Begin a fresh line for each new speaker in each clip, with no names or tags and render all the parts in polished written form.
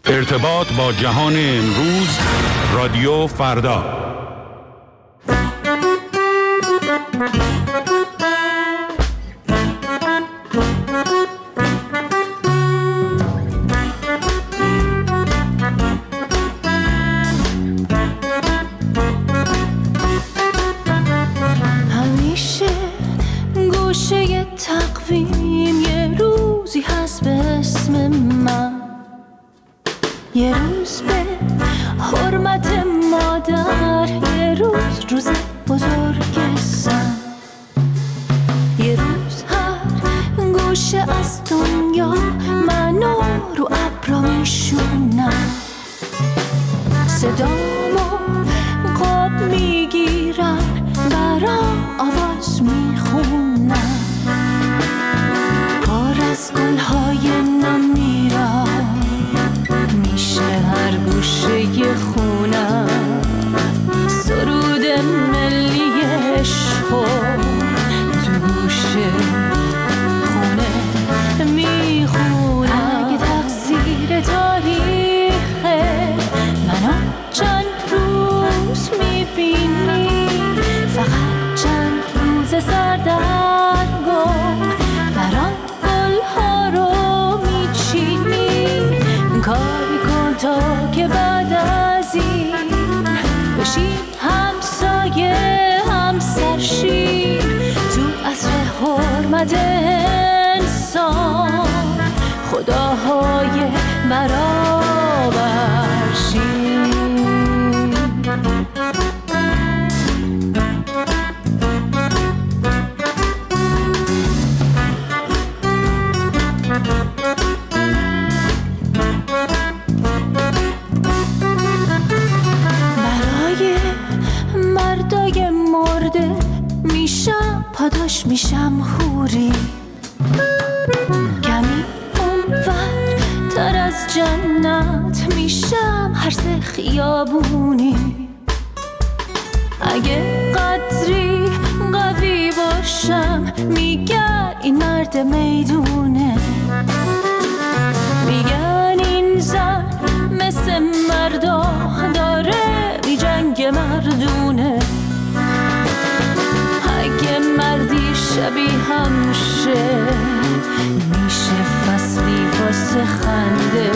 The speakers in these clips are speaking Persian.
ارتباط با جهان امروز، رادیو فردا.
همیشه گوشه تقویم یه روزی هست به اسم من، یه روز به حرمت مادر، یه روز بزرگ سن، یه روز هر گوشه از دنیا منو رو ابرا میشونم، صدامو قاب میگیرم، برام آواز میخونم، پر از گلهای نم میرم، میشه هر گوشه خونم، سرود ملی عشقو تو گوشه خونه میخونم. اگه تقصیر تاریخه منو چند روز میبینی، فقط چند روز سردرگم برام گلها رو میچینی، کاری کن تا که بعد از این بشیم همسایه همسرشیم، تو عصر حرمت انسان خداهای برابرشیم. مردای مرده میشم پاداش، میشم حوری، کمی اونور تر از جنت میشم هرس خیابونی، اگه قدری قوی باشم میگن این مرد میدونه، میگن این زن مثل مردا داره می جنگ مردونه، اگه مردی شبیهم شه میشه فصلی واسه خنده،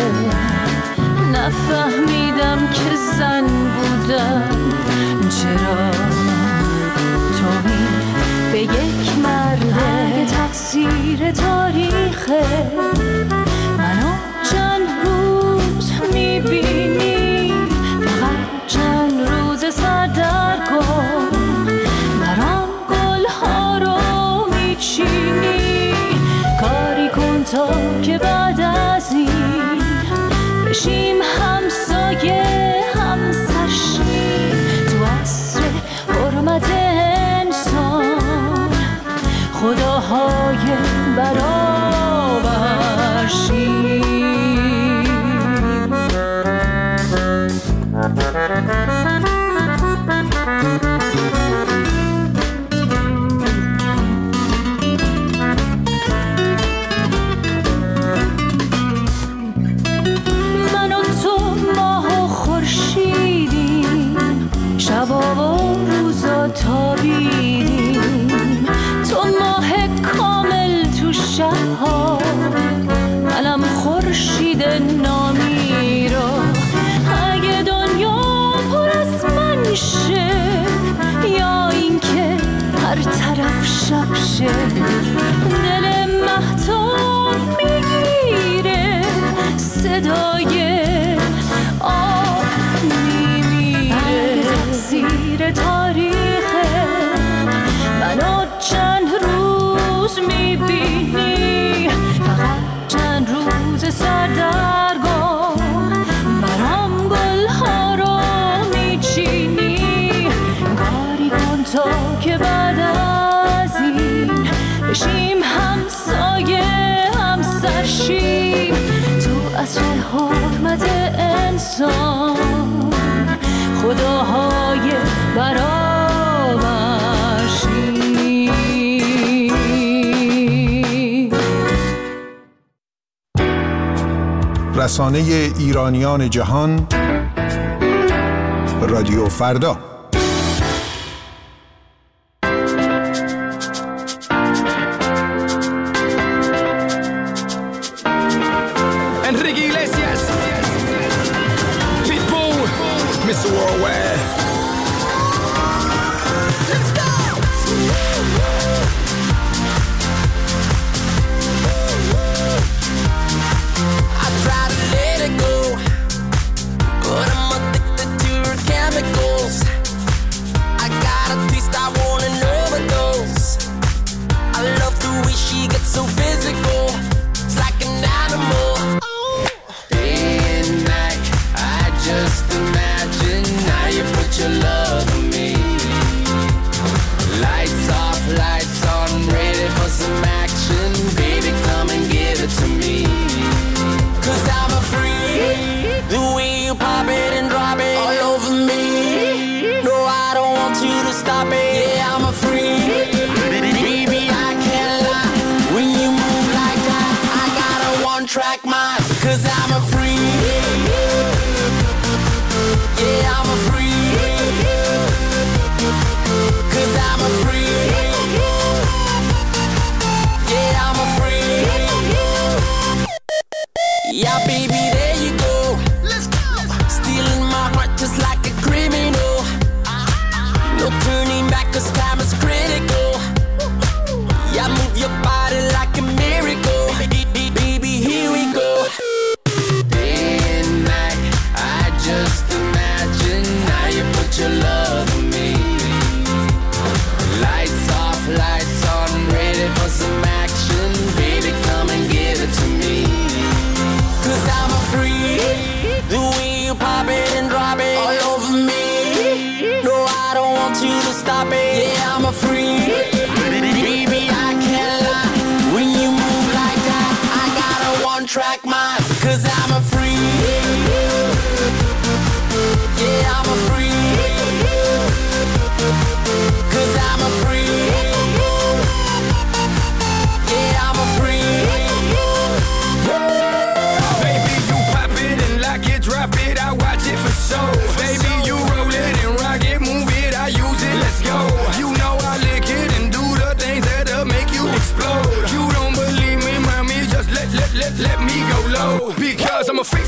نفهمیدم که زن بودم چرا توهین به یک مرده. اگه تقصیر تاریخه منو چند روز میبینی، فقط چند روز سردرگم برام گلها رو میچینی، کاری کن تا که بعد از این بشیم همسایه همسرشیم، تو عصر حرمت انسان خداهای برابرشیم. من و تو ماه و خورشیدیم، شبا و روزا تابیدیم، تو ماه کامل تو شبها، منم خورشید نامیرا، اگه دنیا پر از من میشه یا اینکه هر طرف شب شه، دل مهتاب میگیره صدای آب میمیره. اگه تقصیر تاریخه منو چند روز میبینی، فقط چند روز سردرگم برام گلها رو میچینی، کاری کن تا که بعد از این بشیم همسایه همسرشیم، تو عصر حرمت انسان خداهای برابرشیم.
رسانه ایرانیان جهان، رادیو فردا.
Enrique Iglesias, Pitbull, Mr. Worldwide. Let's go! I try to let it go, but I'm addicted to her chemicals. I got a taste, I want an overdose. I love the way she gets so physical. It's like an animal. Day and night, I just imagine how you put your love on me. Lights off, lights on, ready for some action. Baby, come and give it to me. 'Cause I'm a freak. The way you pop it and drop it all over me. No, I don't want you to stop it. Yeah, I'm a freak. Baby, I can't lie. When you move like that, I got a one-track mind. 'Cause I'm a freak. Yeah, I'm a freak. 'Cause I'm a freak. Yeah, I'm a freak. Yeah, baby, there you go. Let's go. Stealing my heart just like a criminal. No turning back 'cause time is critical. Yeah, move your body like a miracle. Baby, here we go. Day and night, I just imagine how you put your love on me. Lights off, lights on, ready for some action. Baby, come and give it to me. 'Cause I'm a freak. The way you pop it and drop it all over me. No, I don't want you to stop it. Yeah, I'm a freak. Baby, I can't lie. When you move like that, I got a one-track mind. 'Cause I'm a freak. Yeah, I'm a freak. 'Cause I'm a freak. Yeah, I'm a freak. Baby, you pop it and lock it, drop it, I watch it for sure. Baby, you roll it and rock it, move it, I use it, let's go. You know I lick it and do the things that'll make you explode. You don't believe me, mommy, just let me go low. Because I'm a freak,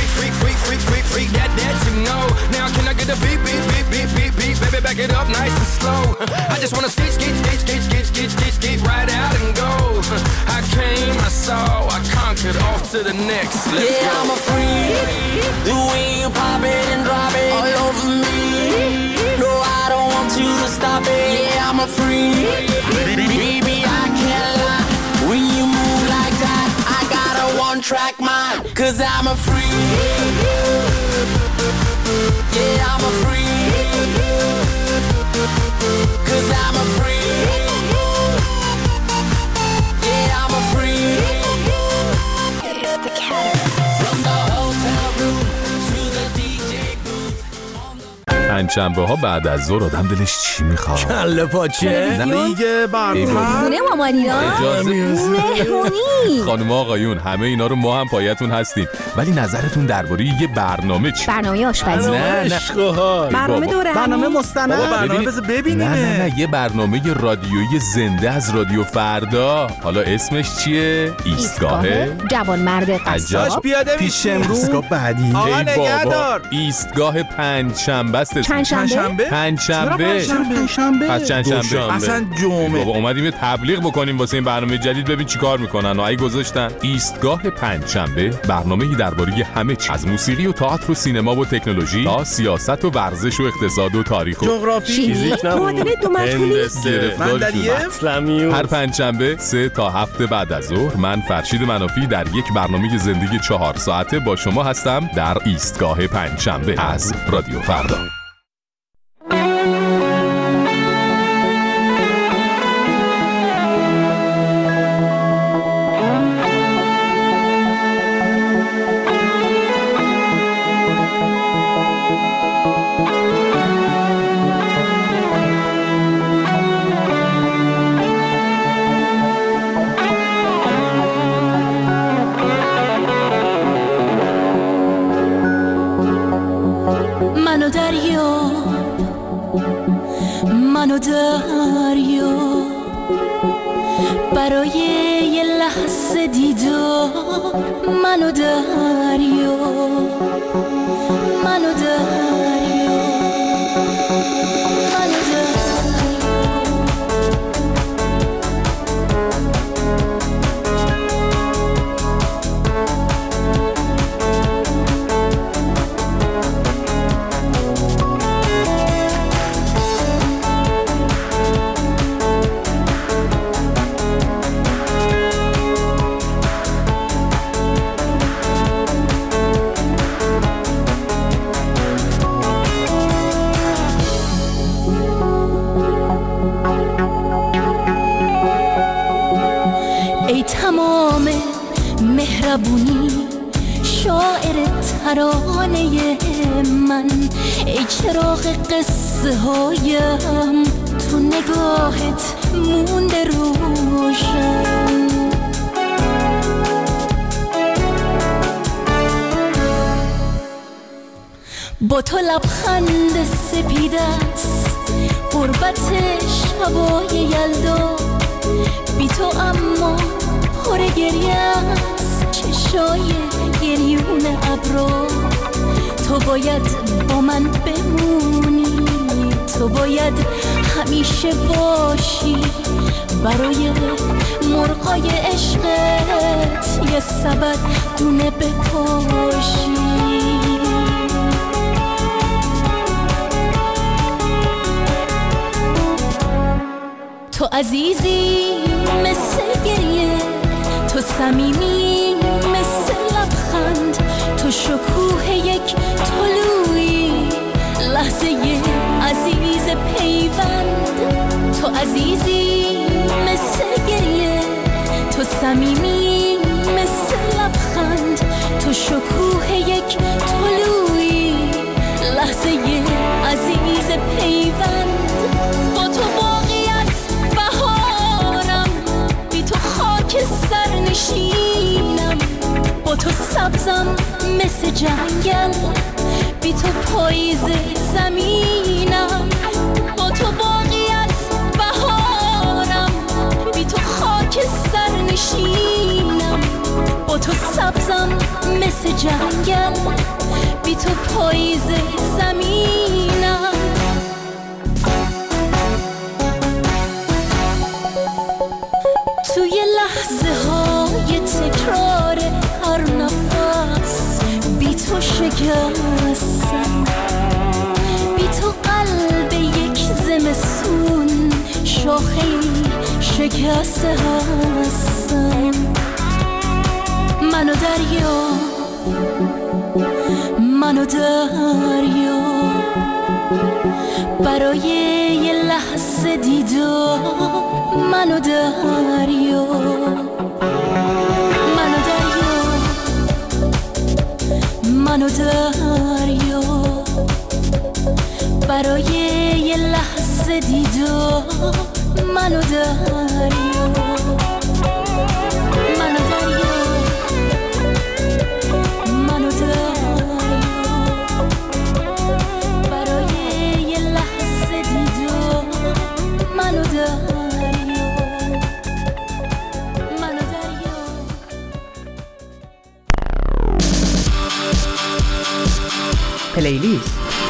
that you know. Now can I get a beep, baby, back it up nice and slow. I just wanna skate right out and go. I came, I saw, I conquered, off to the next. Let's go. I'm a freak. The way you pop it and drop it all over me. No, I don't want you to stop it. Yeah, I'm a freak. Baby, I can't lie. When you move like that, I got a one-track mind. 'Cause I'm a freak. Yeah, I'm a freak. 'Cause I'm a freak. Yeah, I'm a freak. It's the cat. From the hotel room to the DJ booth.
پنجشنبه ها بعد از ظهر آدم دلش چی میخواد؟
کله پاچه، دیگه برنامه،
خونه مامانینا، مهمونی.
خانم آقایون همه اینا رو ما هم پایتون هستیم، ولی نظرتون درباره یه برنامه چی؟
برنامه آشپزی.
نه
برنامه دوره، برنامه مستند، برنامه بذار ببینیم.
نه یه برنامه رادیویی زنده از رادیو فردا. حالا اسمش چیه؟ ایستگاه
جوانمرد قصاب.
پیاده پیش امروز. ایستگاه بعدی.
آقا نگهدار. ایستگاه پنجشنبه است.
پنجشنبه؟
پنجشنبه. پس چندشنبه.
اصلا جمعه.
بابا اومدیم یه تبلیغ بکنیم واسه این برنامه جدید، ببین چیکار میکنن. آی گذاشتن ایستگاه پنجشنبه، برنامه‌ای درباره همه چیز، از موسیقی و تئاتر و سینما و تکنولوژی تا سیاست و ورزش و اقتصاد و تاریخ و
جغرافی،
فیزیک، معادله دو مجهولی،
اسلامی. هر پنجشنبه 3 تا 7 بعد از ظهر من فرشید منافی در یک برنامه زندگی 4 ساعته با شما هستم در ایستگاه پنجشنبه از رادیو فردا.
منو دریا، منو دریا، برای یه لحظه دیدار منو دریا، منو دریا، منو دریا. ای تمام مهربونی شاعر ترانه من، ای چراغ قصه هایم تو نگاهت مونده روشن. با تو لبخند سپیدست غربت شبای یلدا، بی تو اما پر گریه است چشای گریون ابرا. تو باید با من بمونی، تو باید همیشه باشی، برای مرغای عشقت یه سبد دونه بپاشی. تو عزیزی مثل گریه، تو صمیمی مثل لبخند، تو شکوه یک طلوعی، لحظه عزیز پیوند. تو عزیزی مثل گریه، تو صمیمی مثل لبخند، تو شکوه یک طلوعی، لحظه عزیز پیوند. با تو سرنشینم، با تو سبزم مثل جنگل، بی تو پاییز زمینم. با تو باقی از بهارم، بی تو خاک سرنشینم، با تو سبزم مثل جنگل، بی تو پاییز زمینم. توی لحظه های تکرار هر نفس بی تو شکستم، بی تو قلب یک زمستون شاخه شکسته هستم. منو دریا، منو دریا، برای یه لحظه دیدار منو دریا، منو دریا، منو دریا، برای یه لحظه دیدار منو دریا، منو دریا، منو دریا، برای یه لحظه دیدار منو دریا.
پلیلیست.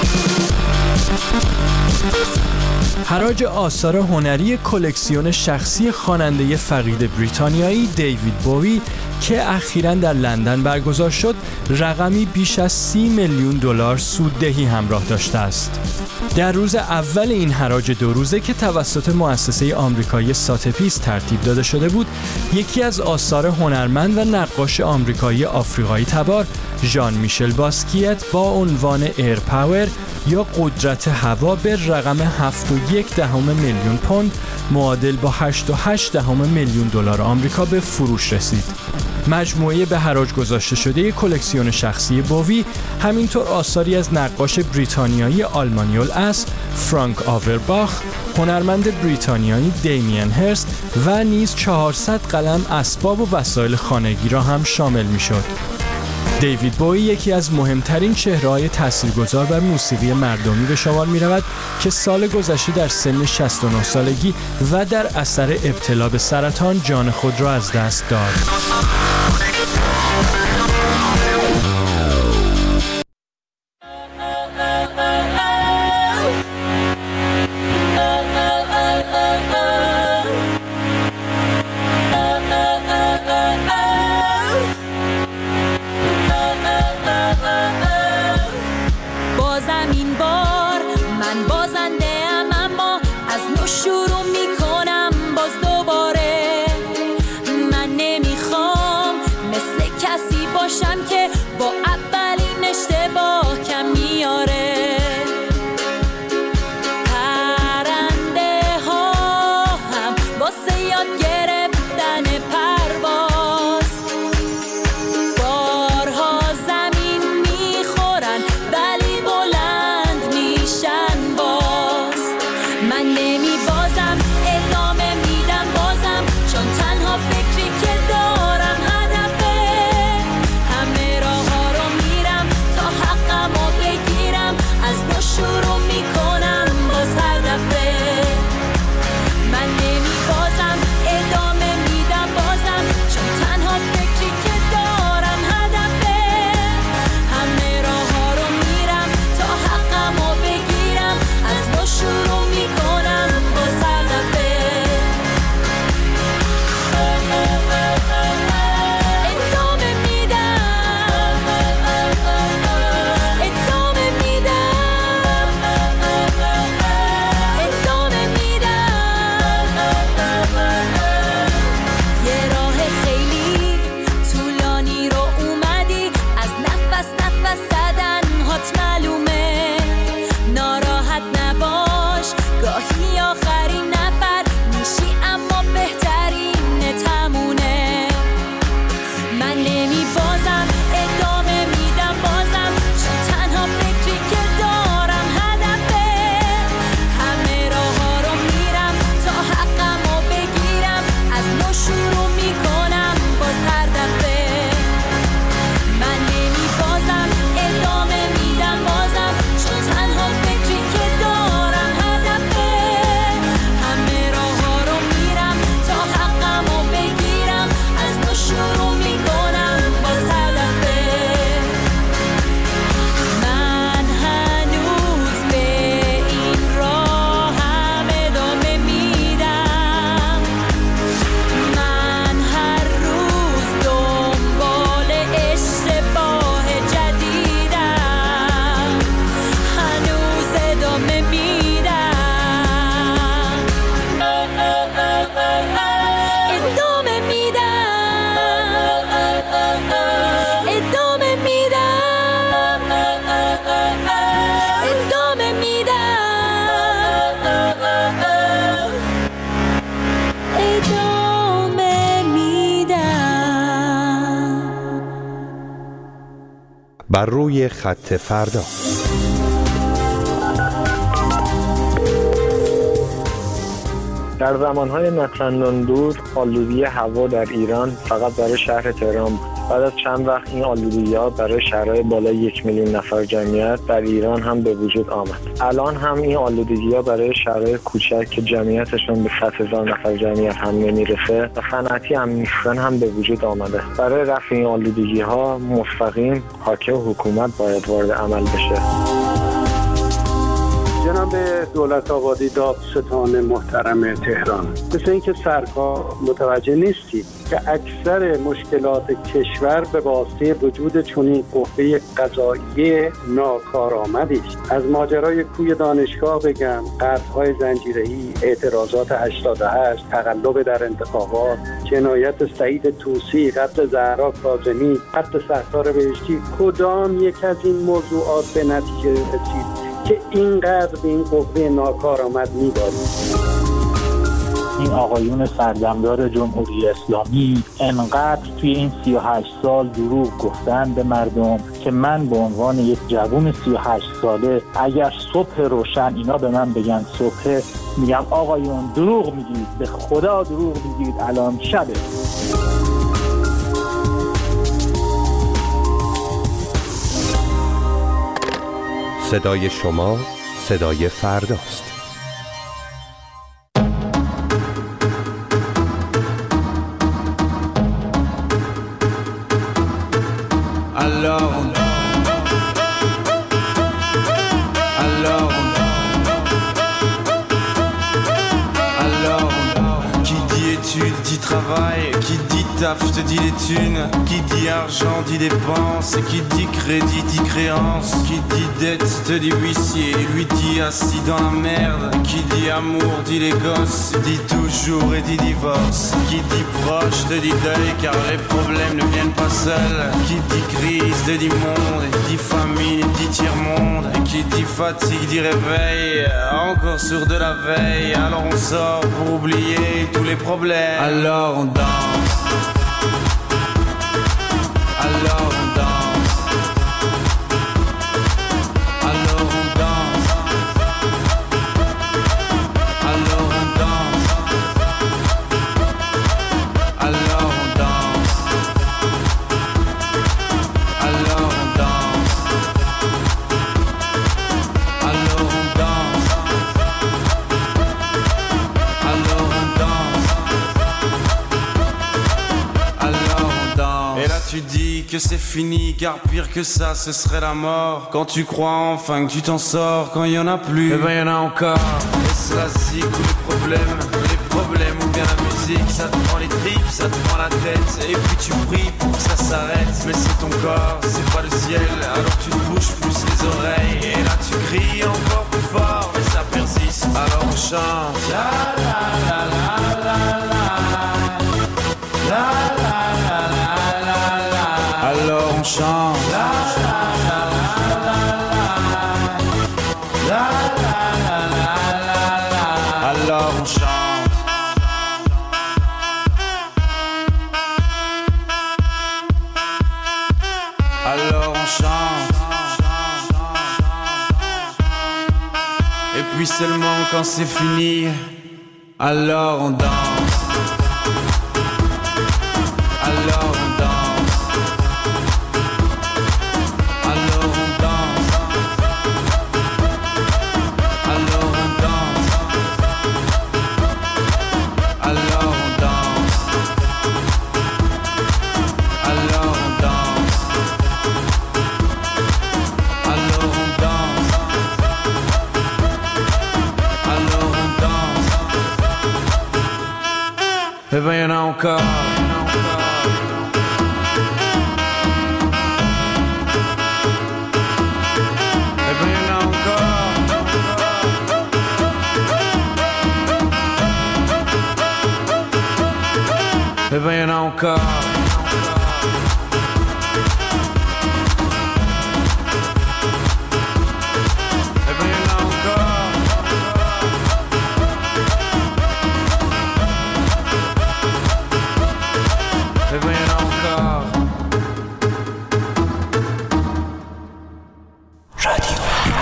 حراج آثار هنری کلکسیون شخصی خواننده فقید بریتانیایی دیوید بووی که اخیراً در لندن برگزار شد، رقمی بیش از 30 میلیون دلار سوددهی همراه داشته است. در روز اول این حراج 2 روزه که توسط مؤسسه آمریکایی ساتپیس ترتیب داده شده بود، یکی از آثار هنرمند و نقاش آمریکایی آفریقایی تبار ژان میشل باسکیت با عنوان ایر پاور یا قدرت هوا به رقم 7.1 میلیون پوند معادل با 8.8 میلیون دلار آمریکا به فروش رسید. مجموعه به حراج گذاشته شده کلکسیون شخصی بووی همینطور آثاری از نقاش بریتانیایی آلمانی الاصل فرانک آورباخ، هنرمند بریتانیایی دیمین هرست و نیز 400 قلم اسباب و وسایل خانگی را هم شامل می‌شد. دیوید بویی یکی از مهمترین چهره‌های تاثیرگذار بر موسیقی مردمی به شمار می‌رود که سال گذشته در سن 69 سالگی و در اثر ابتلا به سرطان جان خود را از دست داد.
بر روی خط فردا.
در زمانهای نچندان دور آلودگی هوا در ایران فقط برای شهر تهران بود. بعد از چند وقت این آلودگی‌ها برای شهرهای بالای 1 میلیون نفر جمعیت در ایران هم به وجود آمد. الان هم این آلودگی‌ها برای شهرهای کوچک که جمعیتشون به 100,000 نفر جمعیت هم نمیرسه و صنعتی هم نیستن هم به وجود آمده. برای رفع این آلودگی‌ها مستقیم حاکم حکومت باید وارد عمل بشه.
جناب دولت آبادی دادستان محترم تهران، مثل اینکه سرکار متوجه نیستید که اکثر مشکلات کشور به واسطه وجود چنین قوه قضاییه ناکارآمدی است. از ماجرای کوی دانشگاه بگم، قطع‌های زنجیره‌ای، اعتراضات 88، تقلب در انتخابات، جنایت سعید طوسی، قتل زهرا کاظمی، قتل ستار بهشتی، کدام یک از این موضوعات به نتیجه رسید که اینقدر به این قوه ناکارآمد می‌بارید؟
این آقایون سردمدار جمهوری اسلامی انقدر توی این 38 سال دروغ گفتن به مردم که من به عنوان یک جوون 38 ساله اگر صبح روشن اینا به من بگن صبح، میگم آقایون دروغ میگید، به خدا دروغ میگید، الان شبه.
صدای شما صدای فرداست.
Travail, qui dit taf te dit les thunes, qui dit argent dit dépenses, qui dit crédit dit créance, qui dit dette te dit huissier, lui dit assis dans la merde, qui dit amour dit les gosses, dit toujours et dit divorce, qui dit proche te dit deuil car les problèmes ne viennent pas seuls, qui dit crise te dit monde, dit famine dit tiers-monde, qui dit fatigue dit réveil, encore sourd de la veille, alors on sort pour oublier tous les problèmes. Alors on danse, alors on danse, alors on danse, alors on danse, alors on danse, alors on danse, alors on danse, alors on danse. Et là tu dis que c'est fini, car pire que ça ce serait la mort. Quand tu crois enfin que tu t'en sors, quand il y en a plus, eh ben il y en a encore. Et cela c'est tous les problèmes ou bien la musique, ça te prend les tripes, ça te prend la tête. Et puis tu pries pour que ça s'arrête, mais c'est ton corps, c'est pas le ciel. Alors tu te bouges plus les oreilles, et là tu cries encore plus fort, mais ça persiste. Alors on chante la la la la la la la la. Alors on chante la la la la la la la la la. Alors on chante. Alors on chante. Et puis seulement quand c'est fini, alors on danse. Alors on danse. Alors on danse. Alors on danse. Alors on danse. Alors on danse. Alors on danse. Alors on danse. Eh ben y'en a encore. Eh ben y'en a encore. Eh ben y'en a encore. Eh ben y'en a encore. Radio.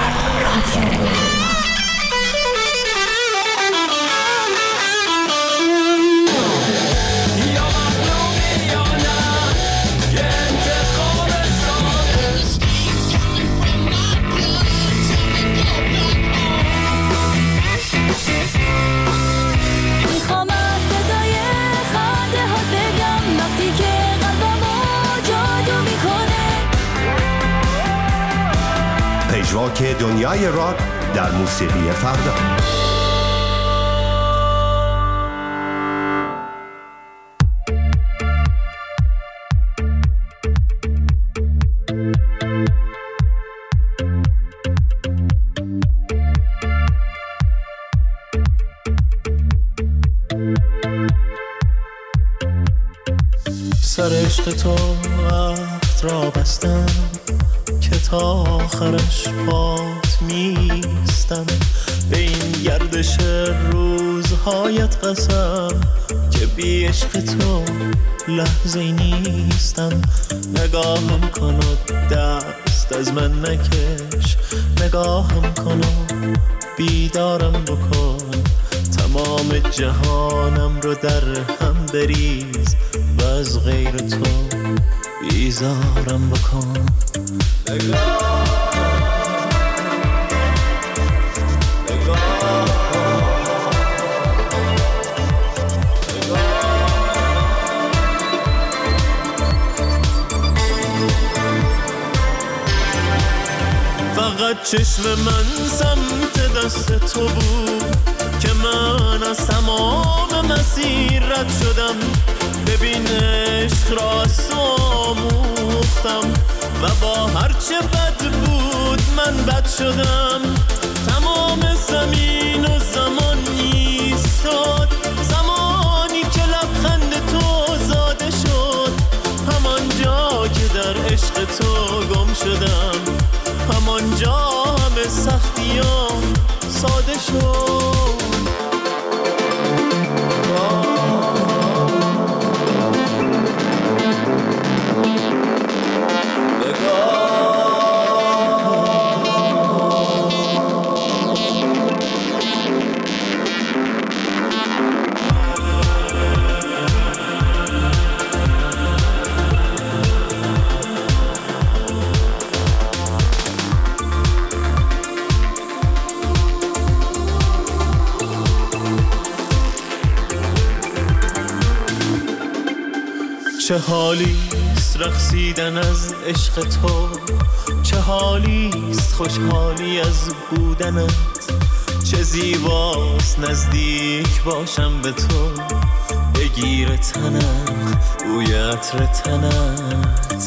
پژواک دنیای راک در موسیقی فردا.
سر عشق تو عهد را بستم که تا آخرش پات میستم، به این گردش روزهایت قسم که بی عشق تو لحظه نیستم. نگاهم کن و دست از من نکش، نگاهم کن و بیدارم بکن، تمام جهانم رو در هم بریز و از غیر تو بیزارم بکن. فقط چشم من سمت دست تو بود که من از تمام مسیر رد شدم. ببین عشق را از تو آموختم و با هرچه بد بود من بد شدم. تمام زمین و زمان ایستاد زمانی که لبخند تو زاده شد. همانجا که در عشق تو گم شدم، همانجا همه سختیام ساده شد. چه حالیست رقصیدن از عشق تو، چه حالیست خوشحالی از بودنت. چه زیباست نزدیک باشم به تو، بگیر تنم بوی عطر تنت.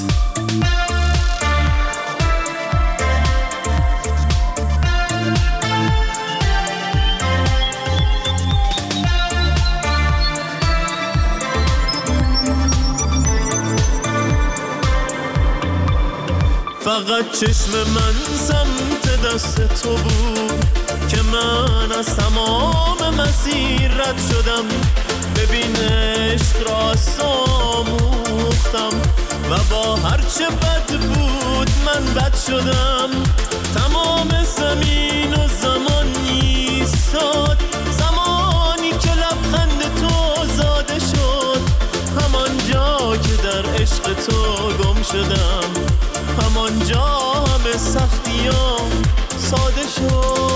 فقط چشم من سمت دست تو بود که من از تمام مسیر رد شدم. ببین عشق را از تو آموختم و با هرچه بد بود من بد شدم. تمام زمین و زمان ایستاد زمانی که لبخند تو زاده شد. همانجا که در عشق تو گم شدم، همانجا همه سختیام ساده شد.